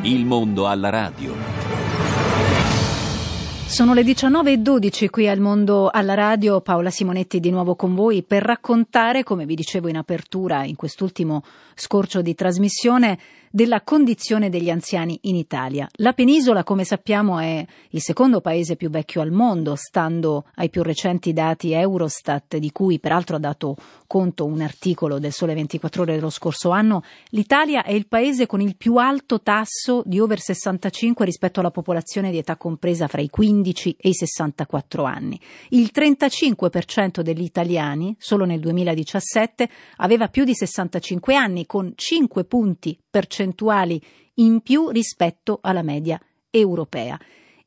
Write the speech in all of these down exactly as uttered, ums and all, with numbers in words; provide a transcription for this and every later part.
Il mondo alla radio. Sono le diciannove e dodici qui al Mondo alla radio. Paola Simonetti di nuovo con voi per raccontare, come vi dicevo in apertura in quest'ultimo scorcio di trasmissione, della condizione degli anziani in Italia. La penisola, come sappiamo, è il secondo paese più vecchio al mondo, stando ai più recenti dati Eurostat, di cui peraltro ha dato conto un articolo del Sole ventiquattro Ore dello scorso anno. L'Italia è il paese con il più alto tasso di over sessantacinque rispetto alla popolazione di età compresa fra i quindici e i sessantaquattro anni. Il trentacinque per cento degli italiani, solo nel duemiladiciassette, aveva più di sessantacinque anni, con cinque punti percentuali in più rispetto alla media europea.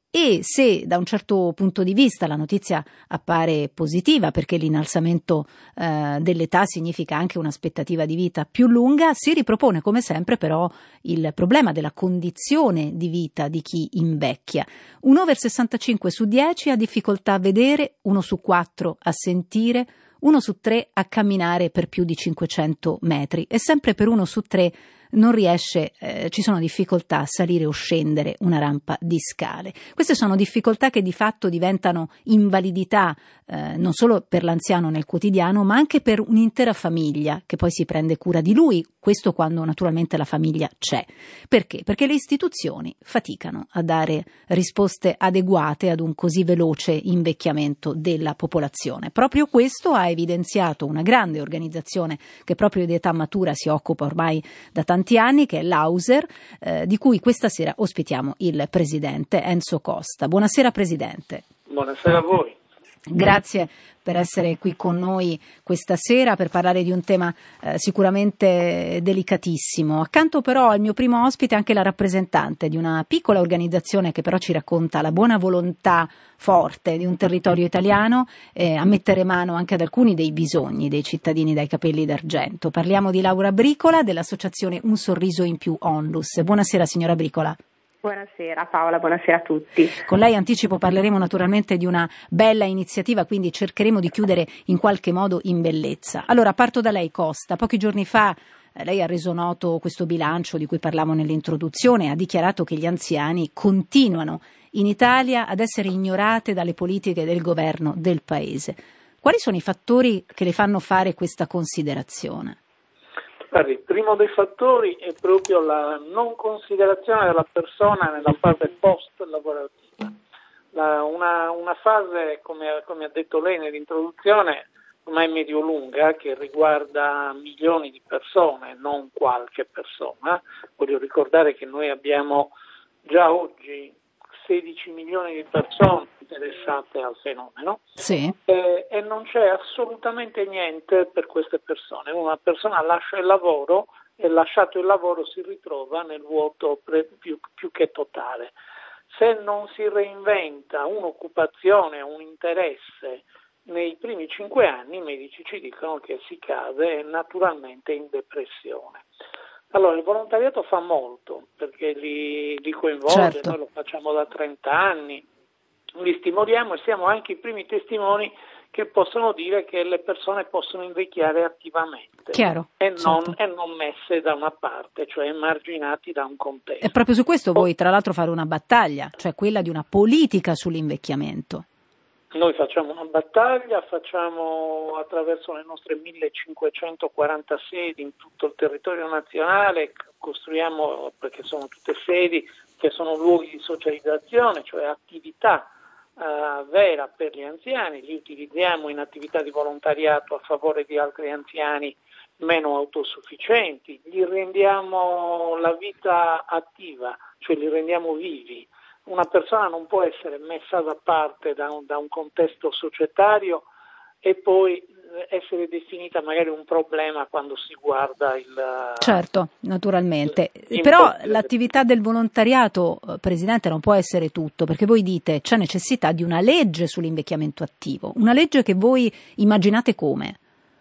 E se da un certo punto di vista la notizia appare positiva, perché l'innalzamento eh, dell'età significa anche un'aspettativa di vita più lunga, si ripropone come sempre però il problema della condizione di vita di chi invecchia. Un over sessantacinque su dieci ha difficoltà a vedere, uno su quattro a sentire, uno su tre a camminare per più di cinquecento metri e sempre per uno su tre non riesce, eh, ci sono difficoltà a salire o scendere una rampa di scale. Queste sono difficoltà che di fatto diventano invalidità eh, non solo per l'anziano nel quotidiano, ma anche per un'intera famiglia che poi si prende cura di lui, questo quando naturalmente la famiglia c'è. Perché? Perché le istituzioni faticano a dare risposte adeguate ad un così veloce invecchiamento della popolazione. Proprio questo ha evidenziato una grande organizzazione che proprio di età matura si occupa ormai da tanti anni, che è l'Auser, eh, di cui questa sera ospitiamo il presidente Enzo Costa. Buonasera Presidente. Buonasera a voi. Grazie per essere qui con noi questa sera per parlare di un tema eh, sicuramente delicatissimo. Accanto però al mio primo ospite anche la rappresentante di una piccola organizzazione che però ci racconta la buona volontà forte di un territorio italiano eh, a mettere mano anche ad alcuni dei bisogni dei cittadini dai capelli d'argento. Parliamo di Laura Bricola dell'associazione Un Sorriso in Più Onlus. Buonasera signora Bricola. Buonasera Paola, buonasera a tutti. Con lei anticipo parleremo naturalmente di una bella iniziativa, quindi cercheremo di chiudere in qualche modo in bellezza. Allora parto da lei Costa, pochi giorni fa eh, lei ha reso noto questo bilancio di cui parlavamo nell'introduzione, ha dichiarato che gli anziani continuano in Italia ad essere ignorate dalle politiche del governo del paese. Quali sono i fattori che le fanno fare questa considerazione? Guardi, il primo dei fattori è proprio la non considerazione della persona nella fase post-lavorativa. La, una, una fase, come, come ha detto lei nell'introduzione, ormai medio-lunga, che riguarda milioni di persone, non qualche persona. Voglio ricordare che noi abbiamo già oggi sedici milioni di persone interessate al fenomeno, sì. eh, e non c'è assolutamente niente per queste persone. Una persona lascia il lavoro e lasciato il lavoro si ritrova nel vuoto pre- più, più che totale. Se non si reinventa un'occupazione, un interesse nei primi cinque anni, i medici ci dicono che si cade naturalmente in depressione. Allora, il volontariato fa molto perché li, li coinvolge, certo. Noi lo facciamo da trenta anni, li stimoliamo e siamo anche i primi testimoni che possono dire che le persone possono invecchiare attivamente. Chiaro, e, non, certo. e non messe da una parte, cioè emarginati da un contesto. E proprio su questo voi tra l'altro fare una battaglia, cioè quella di una politica sull'invecchiamento. Noi facciamo una battaglia, facciamo attraverso le nostre millecinquecentoquaranta sedi in tutto il territorio nazionale, costruiamo, perché sono tutte sedi che sono luoghi di socializzazione, cioè attività uh, vera per gli anziani, li utilizziamo in attività di volontariato a favore di altri anziani meno autosufficienti, gli rendiamo la vita attiva, cioè li rendiamo vivi. Una persona non può essere messa da parte da un, da un contesto societario e poi essere definita magari un problema quando si guarda il... Certo, naturalmente. Il, Però l'attività del volontariato, Presidente, non può essere tutto, perché voi dite c'è necessità di una legge sull'invecchiamento attivo, una legge che voi immaginate come?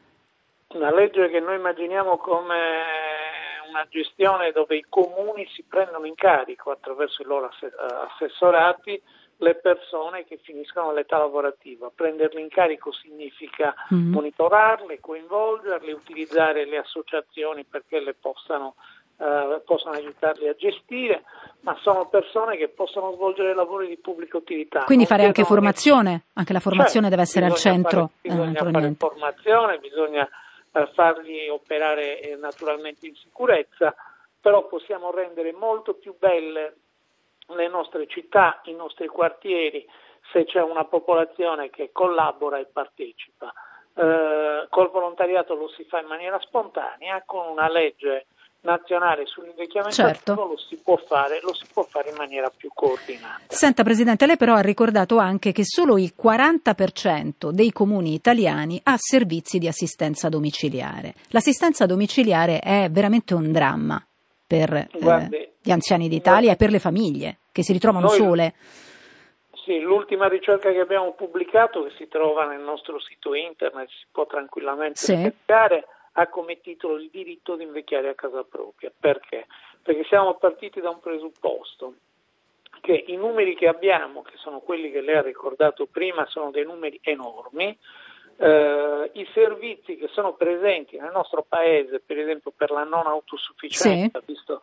Una legge che noi immaginiamo come una gestione dove i comuni si prendono in carico attraverso i loro assessorati le persone che finiscono l'età lavorativa. Prenderle in carico significa mm-hmm. monitorarle, coinvolgerle, utilizzare le associazioni perché le possano eh, possono aiutarli a gestire, ma sono persone che possono svolgere lavori di pubblica utilità. Quindi non fare anche chiedono formazione, che... anche la formazione certo, deve essere al centro. Fare, bisogna eh, fare formazione, bisogna eh, farli operare eh, naturalmente in sicurezza, però possiamo rendere molto più belle le nostre città, i nostri quartieri, se c'è una popolazione che collabora e partecipa. Eh, col volontariato lo si fa in maniera spontanea, con una legge nazionale sull'invecchiamento certo. attivo lo si può fare, lo si può fare in maniera più coordinata. Senta Presidente, lei però ha ricordato anche che solo il quaranta per cento dei comuni italiani ha servizi di assistenza domiciliare. L'assistenza domiciliare è veramente un dramma per Guardi, eh, gli anziani d'Italia guardi, e per le famiglie che si ritrovano noi, sole. Sì, l'ultima ricerca che abbiamo pubblicato, che si trova nel nostro sito internet, si può tranquillamente sì. cercare, ha come titolo il diritto di invecchiare a casa propria. Perché? Perché siamo partiti da un presupposto, che i numeri che abbiamo, che sono quelli che lei ha ricordato prima, sono dei numeri enormi. Eh, i servizi che sono presenti nel nostro paese, per esempio per la non autosufficienza, sì. visto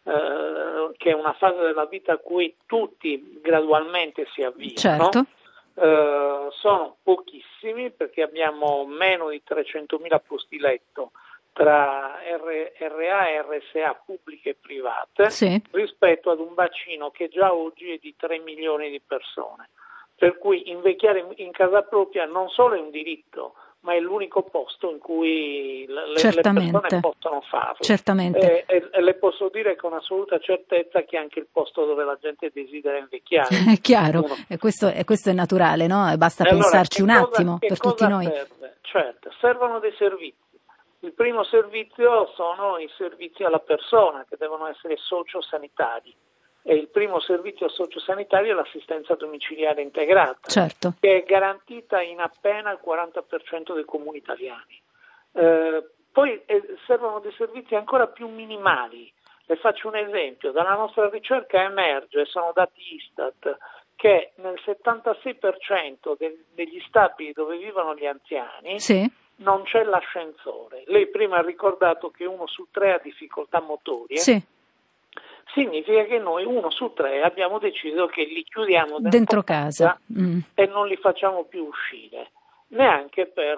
eh, che è una fase della vita a cui tutti gradualmente si avviano, certo. Uh, sono pochissimi, perché abbiamo meno di trecentomila posti letto tra R- R A e R S A pubbliche e private, sì. rispetto ad un bacino che già oggi è di tre milioni di persone. Per cui invecchiare in casa propria non solo è un diritto, ma è l'unico posto in cui le, le persone possono farlo. Certamente. E, e, e le posso dire con assoluta certezza che è anche il posto dove la gente desidera invecchiare. È chiaro, e questo, e questo è naturale, no? Basta e pensarci allora, un cosa, attimo per tutti noi. Serve? Certo, servono dei servizi. Il primo servizio sono i servizi alla persona, che devono essere sociosanitari. E il primo servizio sociosanitario è l'assistenza domiciliare integrata, certo. che è garantita in appena il quaranta per cento dei comuni italiani. Eh, poi eh, servono dei servizi ancora più minimali. Le faccio un esempio: dalla nostra ricerca emerge, sono dati Istat, che nel settantasei per cento de- degli stabili dove vivono gli anziani sì. non c'è l'ascensore. Lei prima ha ricordato che uno su tre ha difficoltà motorie. Sì. Significa che noi uno su tre abbiamo deciso che li chiudiamo dentro, dentro casa mm. e non li facciamo più uscire, neanche per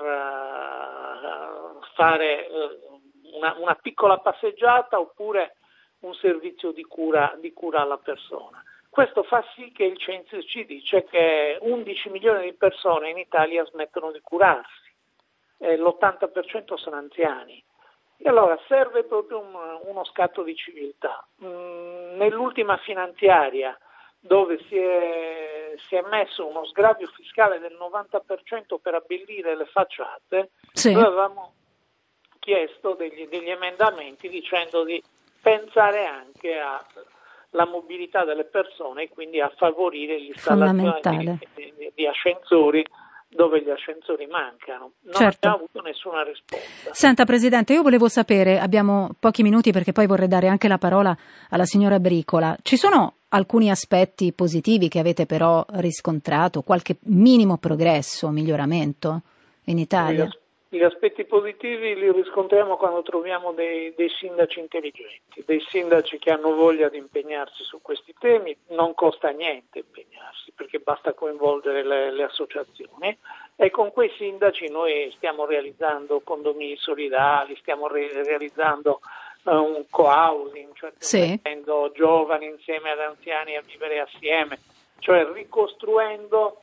uh, fare uh, una, una piccola passeggiata oppure un servizio di cura, di cura alla persona. Questo fa sì che il censo ci dice che undici milioni di persone in Italia smettono di curarsi, e l'ottanta per cento sono anziani. E allora serve proprio un, uno scatto di civiltà. Mm, nell'ultima finanziaria, dove si è, si è messo uno sgravio fiscale del novanta per cento per abbellire le facciate, sì. noi avevamo chiesto degli, degli emendamenti dicendo di pensare anche alla mobilità delle persone e quindi a favorire l'installazione di, di, di ascensori dove gli ascensori mancano. Non certo. abbiamo avuto nessuna risposta. Senta Presidente, io volevo sapere, abbiamo pochi minuti perché poi vorrei dare anche la parola alla signora Bricola, ci sono alcuni aspetti positivi che avete però riscontrato, qualche minimo progresso, miglioramento in Italia? Gli, as- gli aspetti positivi li riscontriamo quando troviamo dei, dei sindaci intelligenti, dei sindaci che hanno voglia di impegnarsi su questi temi. Non costa niente impegnarsi, perché basta coinvolgere le, le associazioni, e con quei sindaci noi stiamo realizzando condomini solidali, stiamo re- realizzando uh, un co-housing, cioè sì. mettendo giovani insieme ad anziani a vivere assieme, cioè ricostruendo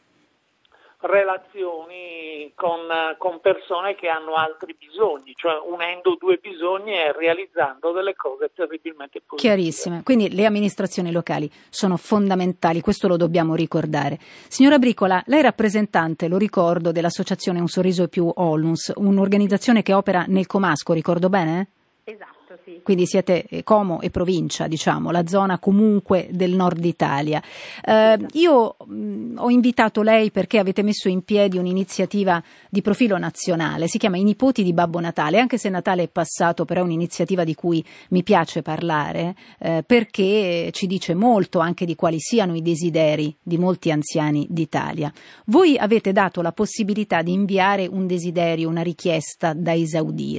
relazioni con, con persone che hanno altri bisogni, cioè unendo due bisogni e realizzando delle cose terribilmente positive. Chiarissime, quindi le amministrazioni locali sono fondamentali, questo lo dobbiamo ricordare. Signora Bricola, lei è rappresentante, lo ricordo, dell'associazione Un Sorriso e Più Onlus, un'organizzazione che opera nel Comasco, ricordo bene? Esatto. Sì. Quindi siete Como e provincia, diciamo, la zona comunque del nord Italia. Eh, io mh, ho invitato lei perché avete messo in piedi un'iniziativa di profilo nazionale, si chiama I Nipoti di Babbo Natale, anche se Natale è passato, però è un'iniziativa di cui mi piace parlare, eh, perché ci dice molto anche di quali siano i desideri di molti anziani d'Italia. Voi avete dato la possibilità di inviare un desiderio, una richiesta da esaudire.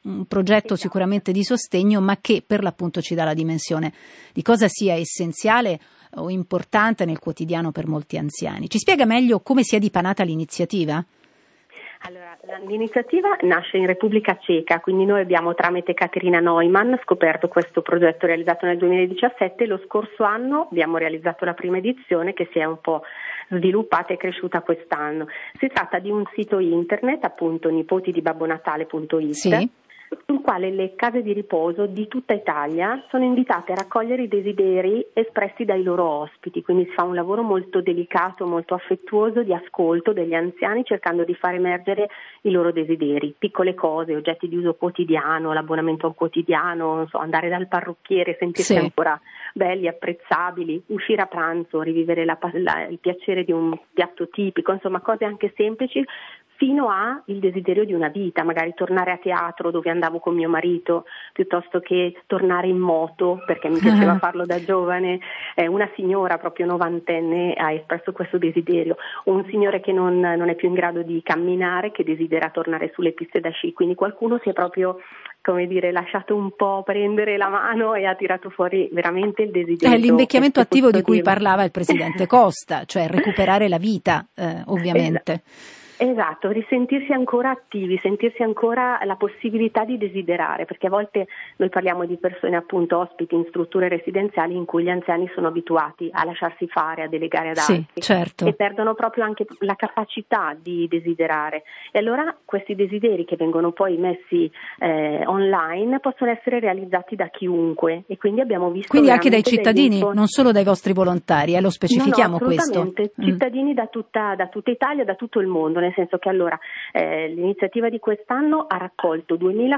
un progetto sicuramente di sostegno, ma che per l'appunto ci dà la dimensione di cosa sia essenziale o importante nel quotidiano per molti anziani. Ci spiega meglio come si è dipanata l'iniziativa? Allora, l'iniziativa nasce in Repubblica Ceca, quindi noi abbiamo tramite Katerina Neumann scoperto questo progetto realizzato nel duemiladiciassette. Lo scorso anno abbiamo realizzato la prima edizione che si è un po' sviluppata e cresciuta quest'anno. Si tratta di un sito internet, appunto nipoti di babbo natale punto it, sì, sul quale le case di riposo di tutta Italia sono invitate a raccogliere i desideri espressi dai loro ospiti, quindi si fa un lavoro molto delicato, molto affettuoso di ascolto degli anziani, cercando di far emergere i loro desideri, piccole cose, oggetti di uso quotidiano, l'abbonamento a un quotidiano, non so, andare dal parrucchiere, sentirsi sì. ancora belli, apprezzabili, uscire a pranzo, rivivere la, la, il piacere di un piatto tipico, insomma cose anche semplici, fino a il desiderio di una vita, magari tornare a teatro dove andavo con mio marito, piuttosto che tornare in moto perché mi piaceva farlo da giovane. Eh, una signora proprio novantenne ha espresso questo desiderio, un signore che non, non è più in grado di camminare, che desidera tornare sulle piste da sci, quindi qualcuno si è proprio, come dire, lasciato un po' prendere la mano e ha tirato fuori veramente il desiderio. È l'invecchiamento attivo di cui parlava il presidente Costa, cioè recuperare la vita, eh, ovviamente. Esatto. Esatto, risentirsi ancora attivi, sentirsi ancora la possibilità di desiderare, perché a volte noi parliamo di persone appunto ospiti in strutture residenziali in cui gli anziani sono abituati a lasciarsi fare, a delegare ad altri, sì, certo. e perdono proprio anche la capacità di desiderare. E allora questi desideri che vengono poi messi eh, online possono essere realizzati da chiunque, e quindi abbiamo visto quindi anche dai cittadini, info... non solo dai vostri volontari, eh, lo specifichiamo. No, no, assolutamente, questo. Cittadini mm. da tutta, da tutta Italia, da tutto il mondo. Nel senso che allora eh, l'iniziativa di quest'anno ha raccolto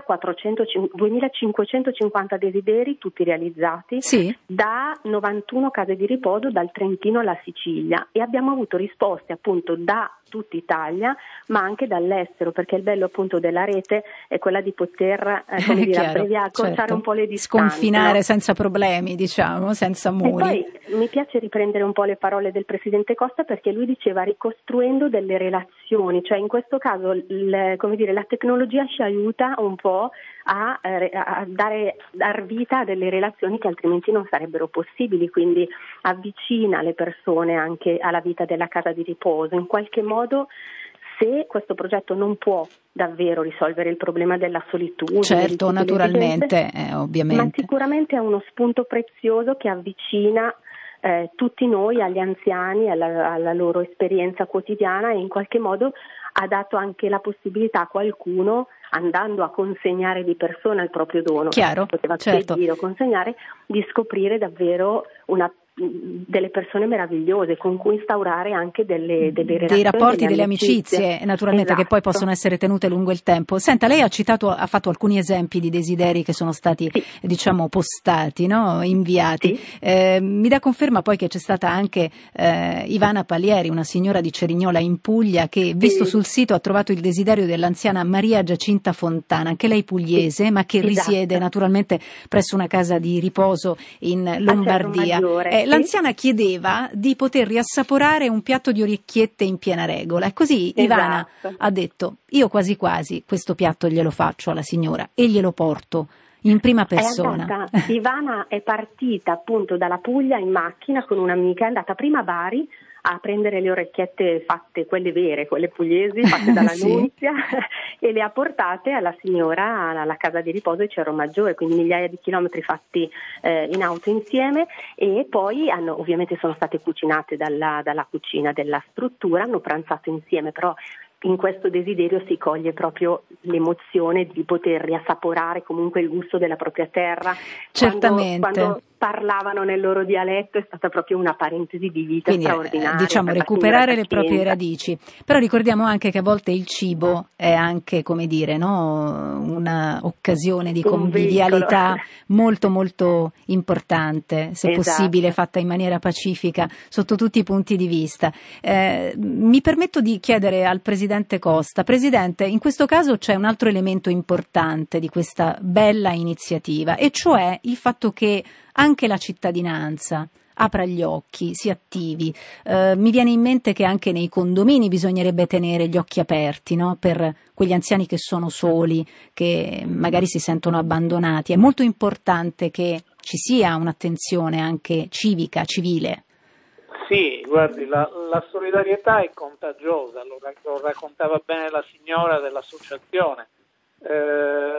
duemilacinquecentocinquanta desideri, tutti realizzati, sì. da novantuno case di riposo dal Trentino alla Sicilia, e abbiamo avuto risposte appunto da tutta Italia ma anche dall'estero, perché il bello appunto della rete è quella di poter eh, come dire, abbreviare, accorciare certo. un po' le distanze, sconfinare, no? Senza problemi, diciamo, senza muri. E poi mi piace riprendere un po' le parole del presidente Costa, perché lui diceva ricostruendo delle relazioni, cioè in questo caso il, come dire, la tecnologia ci aiuta un po' a, a dare dar vita a delle relazioni che altrimenti non sarebbero possibili, quindi avvicina le persone anche alla vita della casa di riposo. In qualche modo, se questo progetto non può davvero risolvere il problema della solitudine, certo, naturalmente, eh, ovviamente, ma sicuramente è uno spunto prezioso che avvicina eh, tutti noi agli anziani, alla, alla loro esperienza quotidiana, e in qualche modo ha dato anche la possibilità a qualcuno, andando a consegnare di persona il proprio dono, chiaro, poteva certo. spedire o consegnare, di scoprire davvero una delle persone meravigliose con cui instaurare anche delle, delle relazioni, dei rapporti, delle delle amicizie, amicizie, naturalmente, esatto. che poi possono essere tenute lungo il tempo. Senta, lei ha citato, ha fatto alcuni esempi di desideri che sono stati, sì. diciamo, postati, no? Inviati. Sì. Eh, mi dà conferma poi che c'è stata anche eh, Ivana Palieri, una signora di Cerignola in Puglia, che visto sì. sul sito ha trovato il desiderio dell'anziana Maria Giacinta Fontana, anche lei pugliese, sì. ma che esatto. risiede naturalmente presso una casa di riposo in Lombardia. Eh, l'anziana chiedeva di poter riassaporare un piatto di orecchiette in piena regola, e così esatto. Ivana ha detto: io quasi quasi questo piatto glielo faccio alla signora e glielo porto in prima persona. È andata, Ivana è partita appunto dalla Puglia in macchina con un'amica, è andata prima a Bari a prendere le orecchiette fatte, quelle vere, quelle pugliesi, fatte dalla sì. Nunzia, e le ha portate alla signora alla casa di riposo di Cerro Maggiore, quindi migliaia di chilometri fatti eh, in auto insieme, e poi hanno, ovviamente sono state cucinate dalla, dalla cucina della struttura, hanno pranzato insieme, però in questo desiderio si coglie proprio l'emozione di poter riassaporare comunque il gusto della propria terra. Certamente. Quando, quando parlavano nel loro dialetto è stata proprio una parentesi di vita Quindi, straordinaria. Diciamo recuperare le proprie radici. Però ricordiamo anche che a volte il cibo è anche, come dire, no, una occasione di convivialità molto molto importante, se esatto. possibile fatta in maniera pacifica sotto tutti i punti di vista. Eh, mi permetto di chiedere al Presidente Costa: Presidente, in questo caso c'è un altro elemento importante di questa bella iniziativa, e cioè il fatto che anche la cittadinanza, apra gli occhi, si attivi. Eh, mi viene in mente che anche nei condomini bisognerebbe tenere gli occhi aperti, no? Per quegli anziani che sono soli, che magari si sentono abbandonati. È molto importante che ci sia un'attenzione anche civica, civile. Sì, guardi, la, la solidarietà è contagiosa, lo, lo raccontava bene la signora dell'associazione. Eh,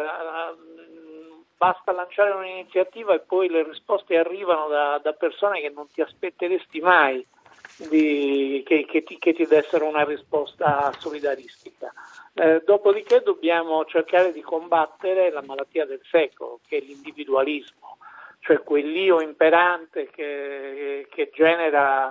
basta lanciare un'iniziativa e poi le risposte arrivano da, da persone che non ti aspetteresti mai di, che, che, ti, che ti dessero una risposta solidaristica. Eh, dopodiché dobbiamo cercare di combattere la malattia del secolo, che è l'individualismo, cioè quell'io imperante che, che genera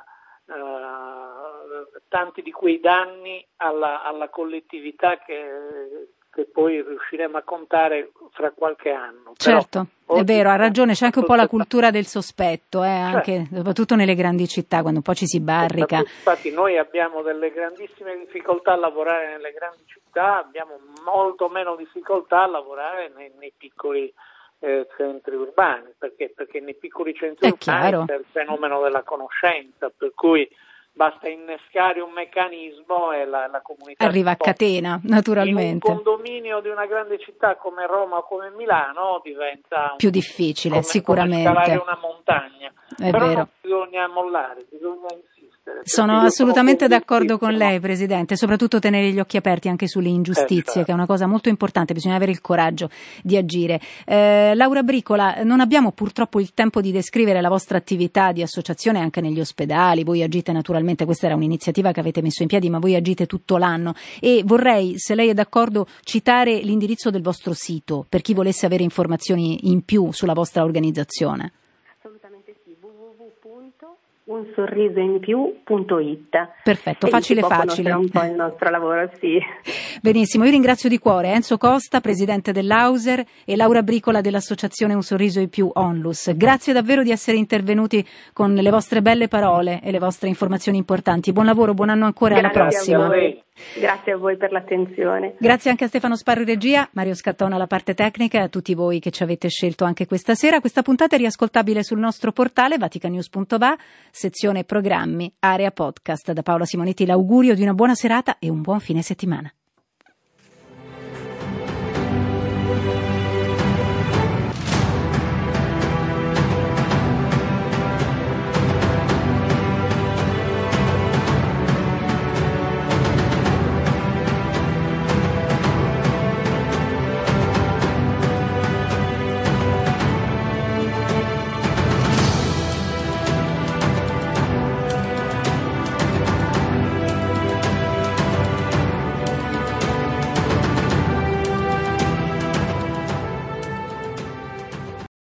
eh, tanti di quei danni alla, alla collettività che, che poi riusciremo a contare fra qualche anno. Certo, però, è vero, ha ragione, c'è anche un po' la cultura del sospetto, eh, certo. Anche, soprattutto nelle grandi città, quando un po' ci si barrica. Infatti noi abbiamo delle grandissime difficoltà a lavorare nelle grandi città, abbiamo molto meno difficoltà a lavorare nei, nei piccoli eh, centri urbani, perché? Perché nei piccoli centri è urbani chiaro. c'è il fenomeno della conoscenza, per cui basta innescare un meccanismo e la, la comunità arriva a catena, naturalmente. In un condominio di una grande città come Roma o come Milano diventa più difficile, come, sicuramente. Come scalare una montagna. È Però vero. non bisogna mollare, bisogna insistere. Sono assolutamente d'accordo con lei, Presidente, soprattutto tenere gli occhi aperti anche sulle ingiustizie, eh, certo. che è una cosa molto importante, bisogna avere il coraggio di agire. Eh, Laura Bricola, non abbiamo purtroppo il tempo di descrivere la vostra attività di associazione anche negli ospedali, voi agite naturalmente, questa era un'iniziativa che avete messo in piedi, ma voi agite tutto l'anno e vorrei, se lei è d'accordo, citare l'indirizzo del vostro sito per chi volesse avere informazioni in più sulla vostra organizzazione. Assolutamente sì, w w w punto un sorriso in più punto it. Perfetto, e facile si può facile. un po' il nostro lavoro, sì. Benissimo, io ringrazio di cuore Enzo Costa, presidente dell'Auser, e Laura Bricola dell'associazione Un Sorriso in Più Onlus. Grazie davvero di essere intervenuti con le vostre belle parole e le vostre informazioni importanti. Buon lavoro, buon anno ancora, alla prossima. A voi. Grazie a voi per l'attenzione. Grazie anche a Stefano Sparri regia, Mario Scattone alla parte tecnica e a tutti voi che ci avete scelto anche questa sera. Questa puntata è riascoltabile sul nostro portale vaticanews punto va, sezione programmi, area podcast. Da Paola Simonetti l'augurio di una buona serata e un buon fine settimana.